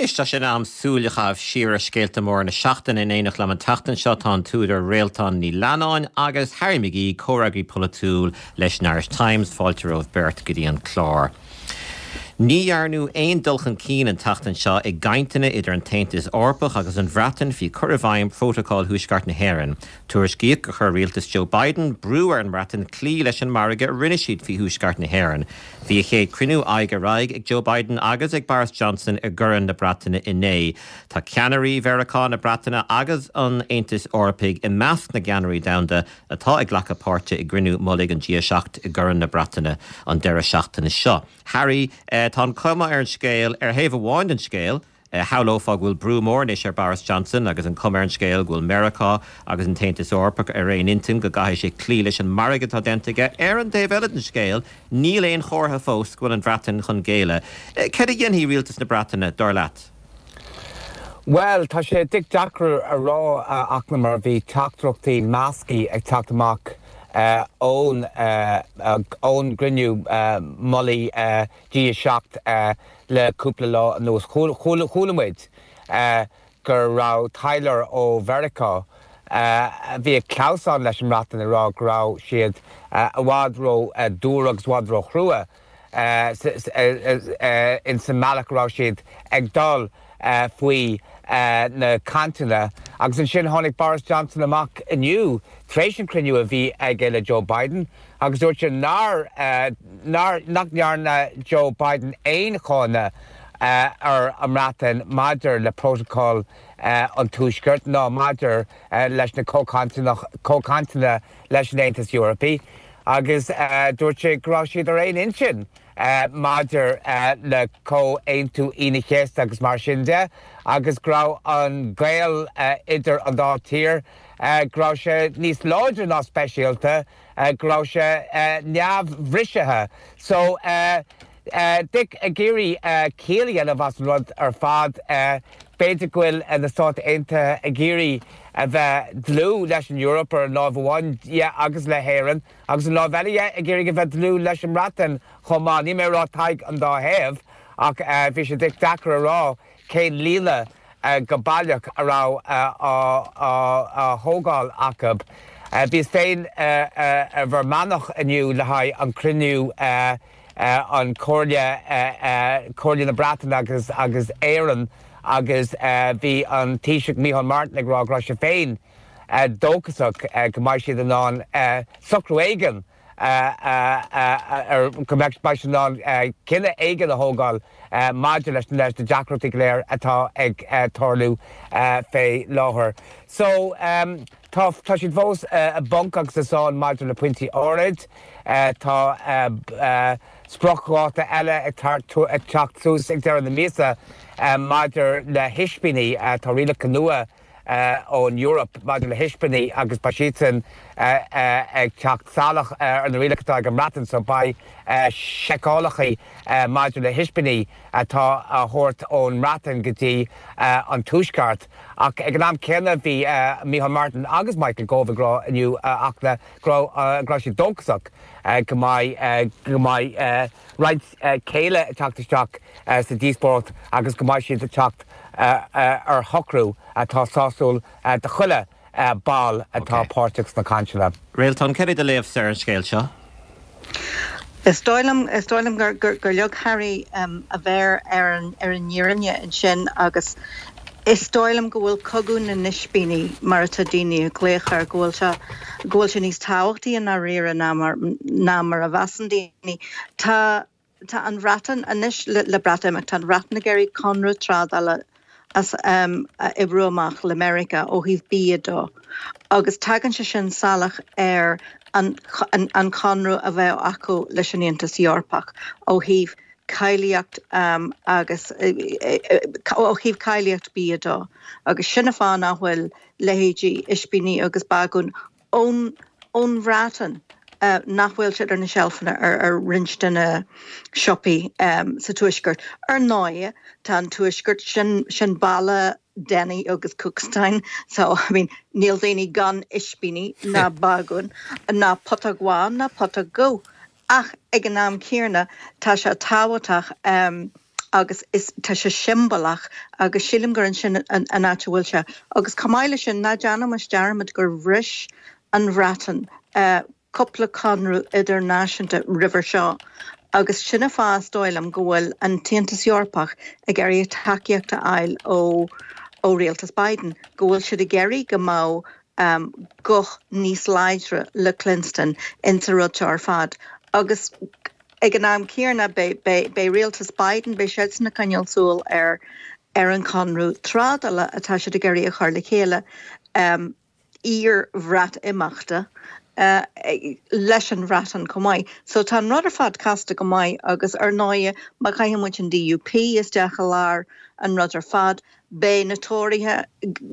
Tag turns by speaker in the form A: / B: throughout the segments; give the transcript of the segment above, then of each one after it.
A: Ista sin am súlachah siar scéalta mór na seachtain in éanaach le an tatan seo tá túidir réaltán ní leanáin agus Harry McGee córaí polatúil leis an Irish Times fáilte róh Bert go dtí an chlár. Ní arnú éon dulchan cín an tatan seo ag gaintaine idir an taintis orpach agus an bhratan fi curvhaim protocol thuisgart na Héireann. Tuair scíoch go chur rialtas Joe Biden brú ar an bhratan clí leis an marige rinne siad fi thuisgart na Héireann. Bhí chéad crinú aige raig ag Joe Biden agus ag Boris Johnson a gcurann na brataine inné. Tá ceannarí verachá na brataine agus an Aontas Orpaig i measc na ceannarí damda atá ag lecha páirte i grinú molig an dia seacht i gcurann na brataine an deire seachtainna seo. Harry, tá cuma ar an scéal ar thaobh amháin an scéal, hálófag bhfuil brú mór níos ar Boris Johnson agus an cuma ar an scéal bhfuil Mericá agus an Taontas Orpach ar réon intim go gaithfidh sé clí leis an marige tá dentige ar an Dave Ellison scéal, níl éon chortha fós bhfuil an bhratan chun géile. Cad a dhéanamh rialtas na brataine dár leat?
B: Well, tá sé Dick Jacker a rá ach na mar bhí teachtrachtaí meascaí ag teacht amach own grinniu molly Gia shocked le cúpla lá nos chulamid gur rá Tyler ó Verica bhí cláusáin leis an ratan a rá grá siad a bhádró dúragus bhádró chrua in sa malach rá siad ag dul faoi na cantina agus an sin tháinig Boris Johnson amach iniu tréis an cruinniú a bhí ag le Joe Biden agus dúirt sin nach nearna Joe Biden éon chána ar amratan maidir le protocol an túisgurt ná maidir leis na cócantina leis an Aontas Eorpaí agus dúirt sé grá siad ar éon insin maidir le có éon tú ina chéist agus mar sin de agus grá an gael idir an dá tír grá sé níos láidir ná speisialta grá sé neamh bhrisethe. So Dick a géirí céalaí a bhas rud ar fad beidir gfuil na Stáit Aontaithe a géirí a bheith dlú leis an Europe ar lámhhain agus le Héireann agus an lábheile a géirí go bheith dlú leis an ratan chomá ní mé rá taig an dá héamh ach bhí sé Dick Jacker a rá cén líle go bailach a rá thógáil acab. Bhís féin a bhar manach aniu le haid an cruinniú an cóirle na bratan agus éireann agus bhí an Taoiseach Micheál Martin ag rá sé féin dóchasach go mbeidh siad an án socrú éigean go mbeidh sin an cinenne éigean a thógáil maidir leis de deacrachtaí léir atá ag tarlú fé láthair. So tá siad fós a bonc agus asáin maidir le pointí áid tá sprocháta eile ag teacht tús ag deir an na míosa maidir le hispinaí tá rialach nua ón Europe maidir le hispinaí agus ba siad ag teacht salach ar na rialachatá ag an ratan so ba seicálachaí maidir le hispinaí tá a thuirt ón ratan go dtí an túisceart ach ag an am céanna bhí Micheál Martin agus Michael Gove grá aniu ach le grá sí dóchasach go mbeidh ráid céile teachtasteach sa díospórt agus go mbeidh siad teacht ar thocrú atá sáisiúil de chuile ball atá páirteach na cansile.
A: Réaltán ceir de léamh ar an scéal seo?
C: Is stoilm gur leog Harry a bheir ar an níoranne in sin agus is stoilm go bhfuil cogadh na nispíní mar a daoine gléachar ghfuil se níos táhachtaí an réire ná mar a bheasan daoine. Tá an bhratan anis le brataimach tá ratan na géirí Conrad trád as ibruamach le America ó híh bíadó. Agus tagann se sin salach ar an conrú a bheith acu leis an Aontas Eorpach ó híh cailíocht agus ó híh cailíocht bíadó. Agus sinna fáin bhfuil lehéidí ispíní agus bagún ón bhratan nachhfuil siad ar na sealfanna ar rinstena siopaí sa tuaisgurt. Ar náide tá an tuaisgurt sin balla Denny agus Cookstein. So, níl daoine gan ispíní na bagún na potagháin na potagó. Ach ag an náam céarna tá se táhaach agus is tá sé simbalach agus sílim gur an sin an áhfuil se. Agus camáile sin na deanam mas dearmad gur bhris an ratan coppla conrú idirnáisiúnta River Shaw. Agus sinna fás dóilam go bhfuil an Taontas Eorpach a geirí takeíochta ail ó Rialtas Biden. Go bhfuil siad a geirí go má goch níos leidre le Clinston inta rud ar fad. Agus ag an am cíarna be Rialtas Biden be siad na caneal súil ar an conrú trádala atá siad a geirí a chuir le chéile ír bhreat imachta leis an bhreatan go maiid. So tá rud ar fad casta go maiid agus ar náide má caiim muid an DUP is deacha lár an rud ar fad. Bé natóirithe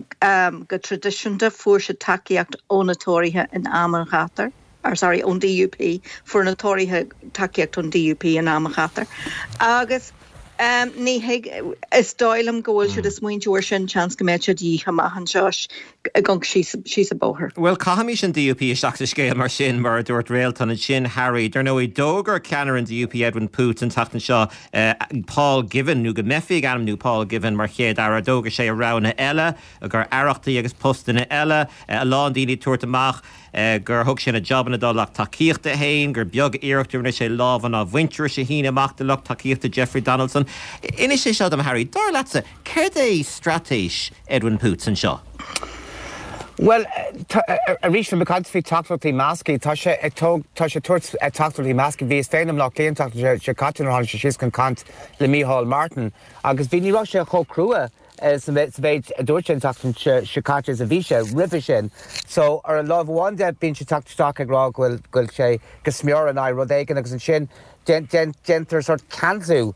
C: go tradiisiúnta fuair se takeíocht ó natóirithe in Amman Chatar. Ón DUP fuair natóirithe takeíocht ón DUP in Amman Chatar. Agus ní is dóilam go bhfuil siad is muinteúir sin chans go méid siad dícha maihan seos gon sí a bóthir.
A: Well, cahamí sin DUP isteach scéal mar sin mar dúirt réaltan an sin Harry. Dar nó I dógur ceanar an DUP Edwin Poots an tatan seo Paul Given nó go mefiig anam nó Paul Given mar chéad ar dógur sé a rána eile a gur airachtaí agus postanna eile a lán daoine tuairt amach gur thug sin a jobanna dólach takeíochta hain gur beag iireachtarna sé lábhan á bhaintear sé híine amachtalach takeíochta Jeffrey Donaldson. Inis sé seo am Harry, dar latsa, céir é stratéis Edwin Poots an seo?
B: Well, a rís from McCanty Tachtlty Maski, Tasha Turts Tachtlty Maski, V. Stanham Lock Leon Tachtlty, Shakatin or Shiskan Kant, Lemmy Hall Martin, August Vini Russia Ho Crua. Some veit a Deutschen Tachtlty Shakatis a Visha, Rivishin. So, our love one that being Shatak Stock and Rog will say Gasmur and I Rodagan and Shin. Genter sort Kanzu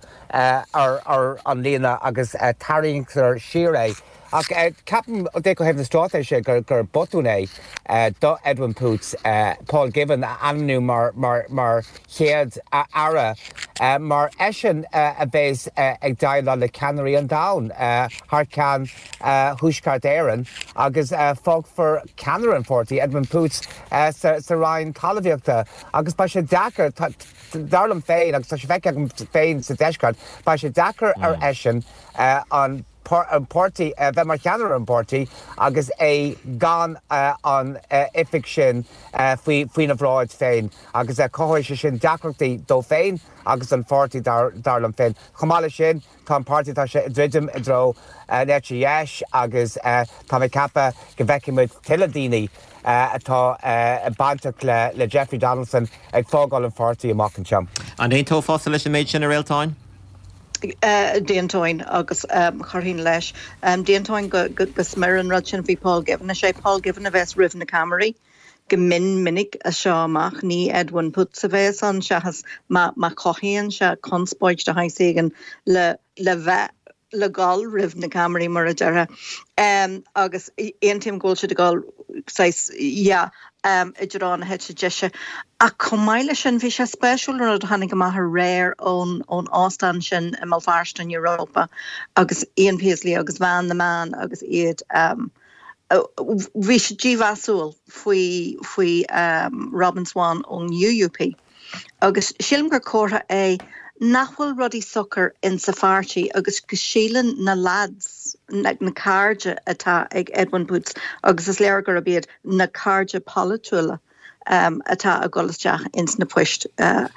B: or on Lena Agus Tarring or Shire. Captain Deco have the start sé gur botúné do Edwin Poots Paul Given anú mar chéad ara mar eisian a bheits ag daile le Canary an Down hart can Hushkart Éireann agus fog for Canaran 40 Edwin Poots sa Ryan Talaviachta agus ba sé dachar darlam féin agus tá sé feic féin sa deiscart ba sé dachar ar eisian an Porty, Vemar Canara and Porty, agus a gan on Ifig Shin, Feen of Royd Fain, agus a Cohoish Shin Dakrti Do Fain, agus on 40 Darlam Fain. Kamala Shin, Tom Party Tasha Dridum Dro, Nechi Yash, agus Tamikapa, Gaveki with Tiladini. Atá banter le Jeffrey Donaldson ag fágáil an 40 a mock and chum.
A: And ain't to fossil leis an méid sin a réaltáin?
C: Déantóin agus chorhín leis. Déantóin go smiran rud sin bhí Paul Given a sé Paul Given a bheits rih na Camry go minnig a seoach ní Edwin Poots a bheits an se has má cochíonn se conspóid de haigh le bheith le gáil rih na Camry mar a deartha. Agus aontaim ghfuil siad a gáil idirrán a het se deise. A comáile sin bhí sé spéisiúil ar tháinig go maith réir ón ástan sin i Malfarst in Europa agus Ian Paisley agus Van the Man agus iad bhí sé díomhasúil faoi Robin Swan ón UUP agus sílim gur cótha é nachhfuil rudí sucr in Safarchi agus go sílan na lads na cardja atá ag Edwin Poots agus is léir gur a bíad na cardja politúla atá a golasteach ins na puist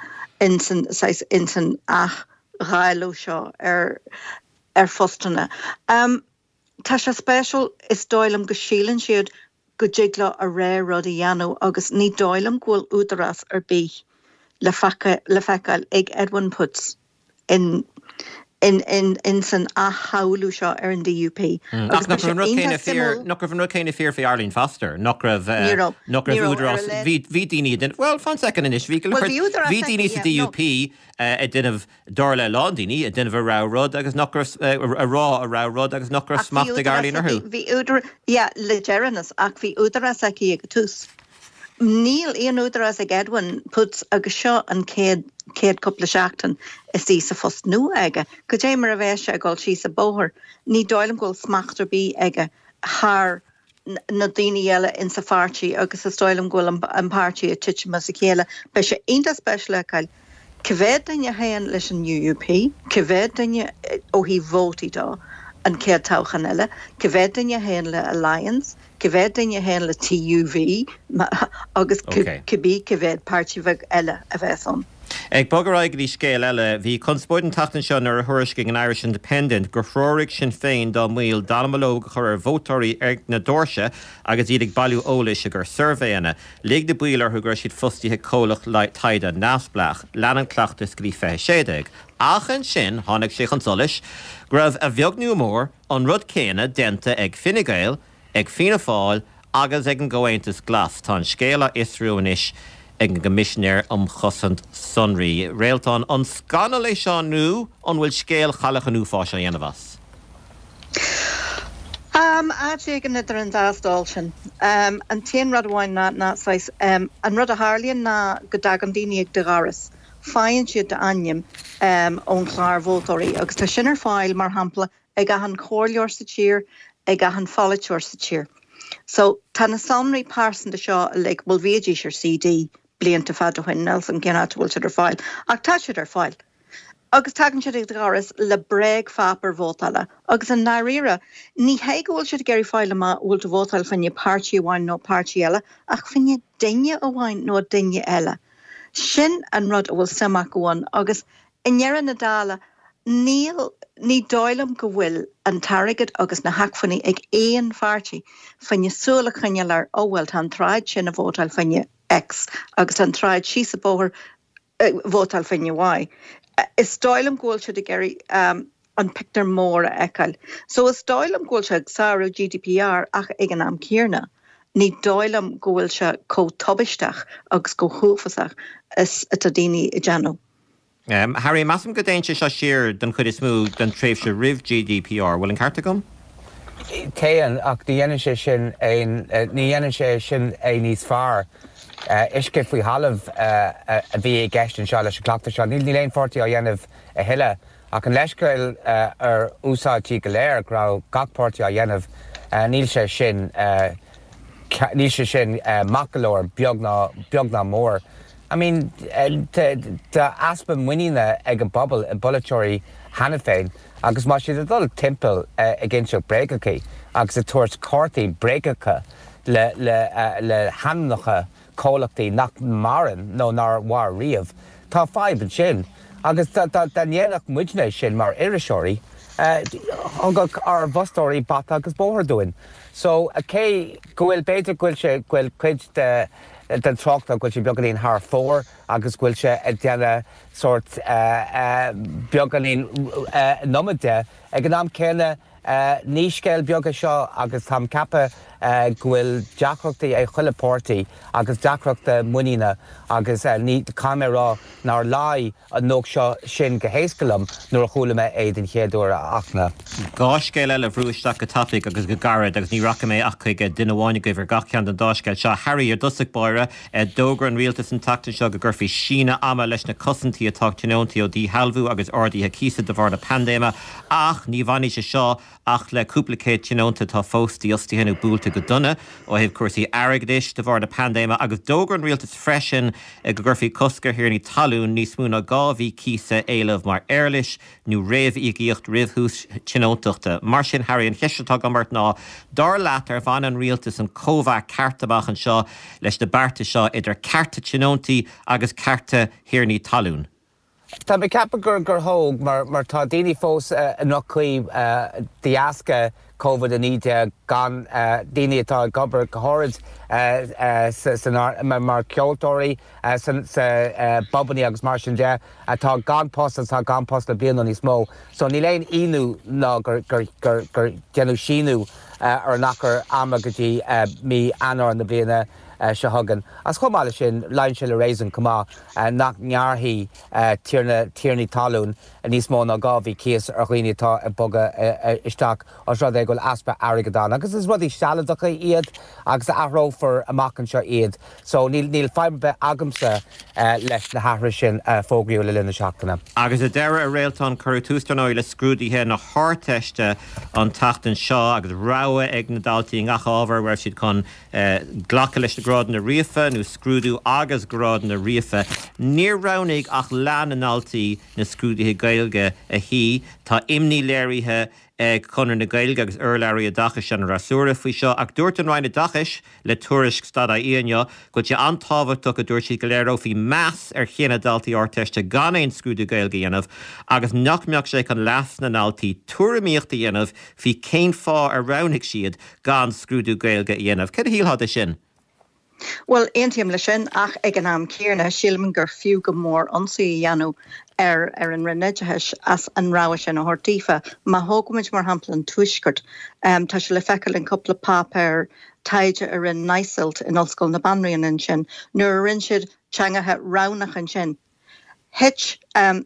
C: insan ach ghailú seo ar fostanna. Tá sé spéisiúil is dóilim go sílan siad go jigla a ré rudí dhéanú agus ní dóilim ghfuil údaras ar bí le fecail ag Edwin Poots in san a haulú seo ar an DUP.
A: Nach raibh an rucéine fear fé Arlene Foster, nach raibh údarás bhí daoine well fan second inis bhí daoine sa DUP a duineh dorla lá daoine a duineh rá rud agus nach a rá rud agus nach smacht ag Arlene arthú.
C: Bhí údar le Geranus ach bhí údarás aici ag tús. Níl íon údarás ag Edwin Poots agus seo an céad couple seachtain is tí sa fust nu aige. Go dé mar a bheise a gáil sí sa bóthir. Ní dóilim ghfuil smachtar bí aige thar na daoine eile in Safarchi agus is dóilim ghfuil an pártí a tiitse mas a chéile. Bei sé aontas speisial acail Cyfed daine hain leis an UUP, cyfed daine ó hí vóti dá an céad tauchan eile, cyfed daine hain le Alliance, cyfed daine hain le TUV, agus cybí cyfed pártífag eile a bheitson.
A: Ag bogaráig dí scéil eile, bhí conspóiden tatan seo ar a thuairis an Irish Independent gur chróirigh Sinn Féin dá míl dalmalóg chur ar vótóirí ag na dóirse agus iad ag bailú ólais a gur survéanna. Lig de builar thu gur siad fustithe cólach le taide náspleach, leanan clachtas grí fé séideag. Achan sin, tháinig sé an solis, gribh a bheognú mór an rud céine denta ag Fine ag Fianna Fáil agus ag an Gcomhaontas Glas tá scéala isrúis ag an gomisisinéir chosant sunraí. Réaltán an scanal é seo nu an bhfuil scéal chalach an úfá se dhéanamhas.
C: Áte gan idir an dásdal sin. An tíon rud bháin ná an rud a Harlíonn ná go dagan daoine ag de garas. Fáin siad de aim ón chláir vótóirí, agus tá sin ar fáil mar hampla ag gahan cóirleoir sa tír, ag gahan folaiteoir sa tír. So tá na samraí pásan de seo le bhfuil bhéidí ar CD blianta fad chuin Nelson Ginnat bhfuil siad ar fáil, ach tá siad ar fáil. Agus tagann siad ag de garas le breig fápar vótála, agus an náíra, ní héig bhfuil siad geirí fáil má bhfuil de vótáil fanne pártí amháin nó pártí eile, ach fanne daine amháin nó daine eile. Sin an rud bhfuil samach gohain, agus inhearan na dála ní dóilim go bhfuil an tarigad agus na hacfannaí ag éon pártí fanne súla chuinealar óhfuil an tráid sin a vótáil fanne X agus an tráid síos a bóthir vótáil fanne Y. Is dóilim ghfuil siad geirí an pictar mór a ecail. So is dóilim ghfuil siad saoú GDPR ach ag an am cíarna. Ní dóilim ghfuil se cótobisteach agus go thuúfasach is a daoine i dteanú.
A: Harry, massam go dainte seo siar den chud is smú den tréimh se rih GDPR. Bhfuil an carta gom?
B: Téan ach ní dhéanann sé sin é níos fearr. Isce faoi halamh a bhí gceist an seo leis cleachta seo. Níl léon fortaí á dhéanamh a thuile ach an leiscail ar úsáidtí go léir gra gachpáirtí á dhéanamh níl sé sin macalóir beag ná mór. I mean, the aspen winine ag an bubble a bulletóirí hana féin, agus má siad a dul timpeall gin seo breagacha, agus a tuairt cártaí breagacha le hannacha cólachtaí nach maran nó nar war riamh. Tá fáib an sin, agus tá dhéanach muidne sin mar iriseoirí, ar bhostóirí bat agus bóthar dúin. So, cé gohfuil beidir gohfuil cuid den tráchta gohfuil sé beganín thar fór agus gohfuil sé déanana sort beganín nóide ag an am céine ní scéil beaga seo agus tam cappa gohfuil deacrochtaí é chuilepórtaí agus deacrochta muíine agus ní camerará nar lá an nóg seo sin go héascalam nuair a chuúla é den chéadúir achna.
A: Gá scéil eile bhrúisteach go tafic agus go garad agus ní racha mé ach chuig duine go bhar gachcean an dáscail seo. Harry ar dusach báire dógra an rialtas an tata seo go gurfaí sína ama leis na cosantí atá tinóntaí ó dí halbhú agus ordaíthe císa de bhar na pandéma ach ní bhaní sé seo ach le cúplacéid tinónta tá fóstaí ostíhéanú búlta go duna ó hebh cuasaí airgdis de bhar na pandéma agus dógra an rialtas freisin go gurfaí coscar hir ní talún níos múna gábhí císa éileh mar airlis nó réamh íocht rihús tinóntaachta. Mar sin Harry an cheistetá go mart ná dar leatar bhain an rialtas an cóbhah cartabach an seo leis de barta seo idir carta tinóntaí agus carta hir ní talún.
B: Tá be cappa gur thóg mar tá daoine fós nach chuí diasca COVID a níide gan daoine atá gobar gohorad mar ceoltóirí san bobaní agus mar sin de atá gan post tá gan post le blian níos mó. So ní léon inú ná gur déanú sinú ar nachar ama gotí mí anar na bliana se hagan. As chomáile sin lein se le rééisan cumá nach nearthaí tíirní talún a níos mó ná gábhí cíos ar chuoinetá a boga isteach os rud é goil aspa airgadán. Agus is rudí sealadacha iad agus athrófar amach an seo iad. So níl feimbe agamsa leis na hathra sin fógraíú le lena seachtainna.
A: Agus a deire a réaltán chuir tústanáil le scrúdaithe na háteiste an tatan seo agus ráha ag na daltaí ngach ábhar bhar siad chun ghlacha leis grád na riafa nó scrúdú agus grád na riafa níor ranig ach lean an altaí na scrúdaithe gailge a hí tá imní léirithe chunar na gailge agus urlairí a dachas an rasúra faoi seo ach dúirt an ráinna dachas le tuairisc stada íonne go te antáhachtach a dúirt sí go léiró hí meas ar chéanana daltaí orteiste gan éon scrúdú gailge dhéanamh agus nachmeach sé an leas na naltaí tuairimíochta dhéanamh hí céim fá ar ránigh siad gan scrúdú gailge dhéanamh. Cad híalhad é sin?
C: Well, eintiam le sin ach ag an am céirna sílim gur fiú go mór ansaí dhéanú ar an rinneidehis as an ráis sin a hortífa má hógamid mar hamplan tuisgurt. Tá se le fecail an coppla pap ar taide ar an naisilt in osscoil na banríon in sin, nuair a rin siad teangathe ránach an sin. Hitch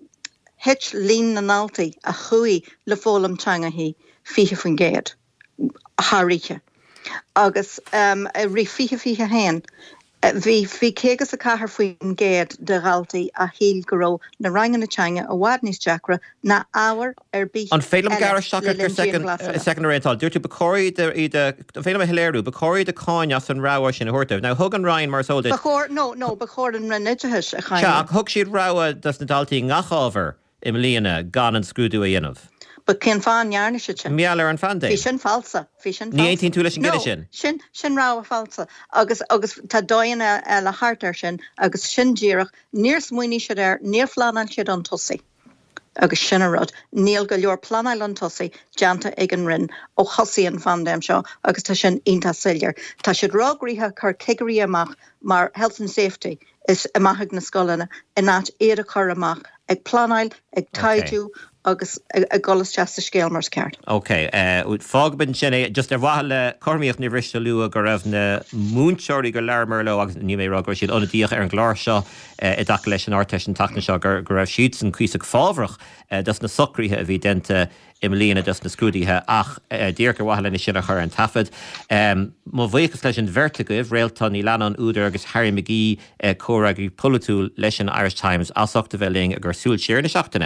C: lín na naltaí a chuí le fólam teangaí fiche faoin géad, a háríche. Agus ri fiche hain, hí cégus a cahar faoin géad de galtaí a híl goró na rangan na teanga a bhhad níos deacra na áhar ar bí.
A: An félam gar seachar second réintáil. Dúirtu becóirí félam a hiléirú, becóirí de cáin as an ráha sin a thuirtah. Now thug an Ryan mar sóda.
C: Becóir an rinneidehis a chaine.
A: Seach thug siad ráha das na daltaí ngachábhar im líana gan an scrúdú a dhéanamh.
C: But cén fáin nearna se sin.
A: Meall ar an fan
C: Bhí sin falsa.
A: Ní aontaíonn tú leis an gcuine sin?
C: Sin rá falsa. Agus tá dóanna le hartar sin agus sin díireach níor smuoine siad ar níor flaáil siad an tosaí. Agus sin a rud níl go leor planáil an tosaí deanta ag an rinn ó chosaí an fandéim seo agus tá sin ionta sillir. Tá siad rágríthe chu ceigearí amach mar health and safety is amachag na scolanna in áit éad a chur amach ag planáil ag taidú agus a golas teasta scéal mars ceart.
A: OK. Fágbin sin just ar bhaithe le cormíocht ní bhriste lua go raibh na múnseirí go leirmar le agus ní mé rágur siad onadíoch ar an gláir seo i d leis an áirteis an tana seo gur raibh siad san cuiseach fábhrach das na socríthe a bhí dente im líana dus na scrúdaithe ach dír go bhaile na sin a chur an tafad. Má bhuichas leis an vertigah réalta ní leanan údar agus Harry McGee córaigh polúil leis an Irish Times asachta bheling a gur súil séir na seachtainna.